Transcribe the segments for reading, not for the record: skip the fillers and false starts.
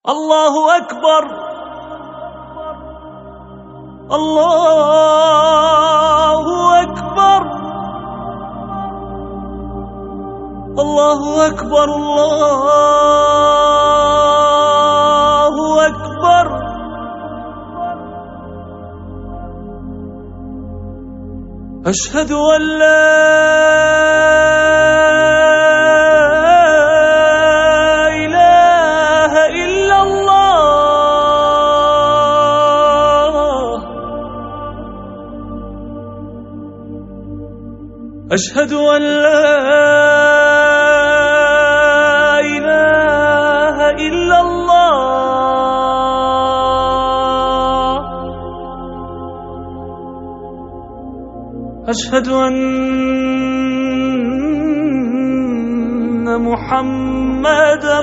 الله أكبر الله أكبر الله أكبر الله أكبر. أشهد أن لا إله إلا الله. أشهد أن لا إله إلا الله. أشهد أن محمدًا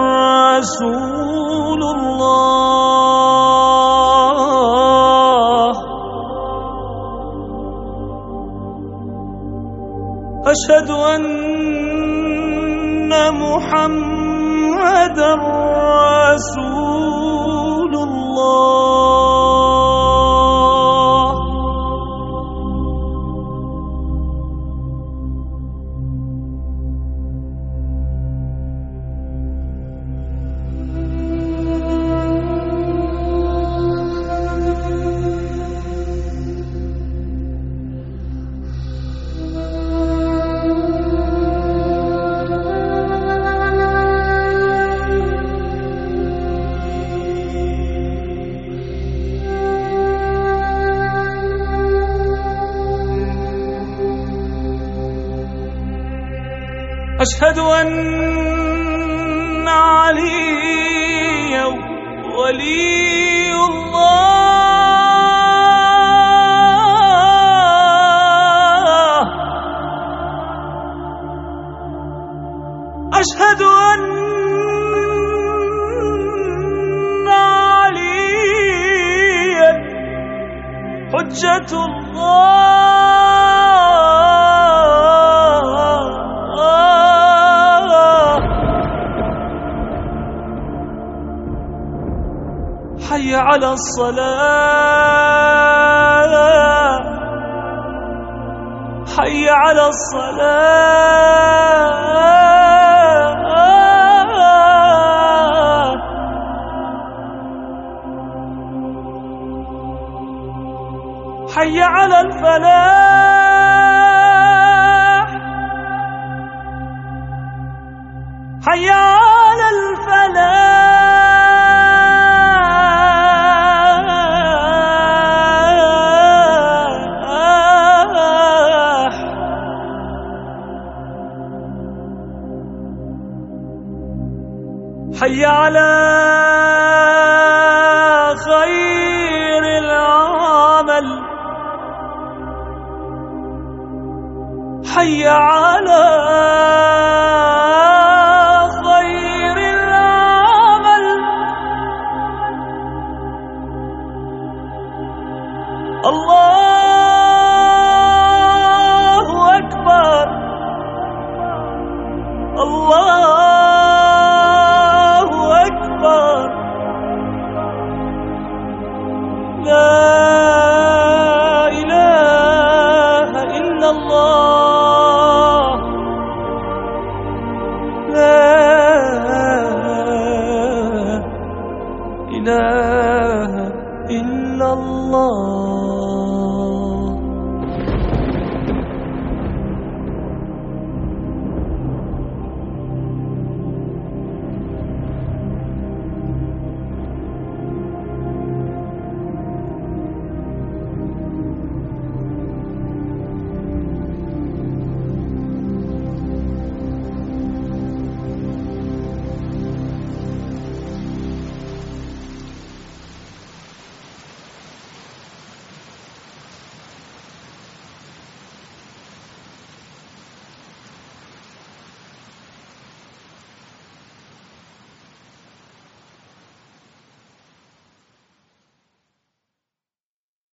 رسول الله. أشهد أن محمدًا رسول الله. أشهد أن عليا ولي الله. أشهد أن عليا حجة الله. حي على الصلاة حي على الصلاة. حي على الفلاح حي على الفلاح. حي على خير العمل حي على خير العمل. الله أكبر الله لا إله إلا الله. لا إله إلا الله.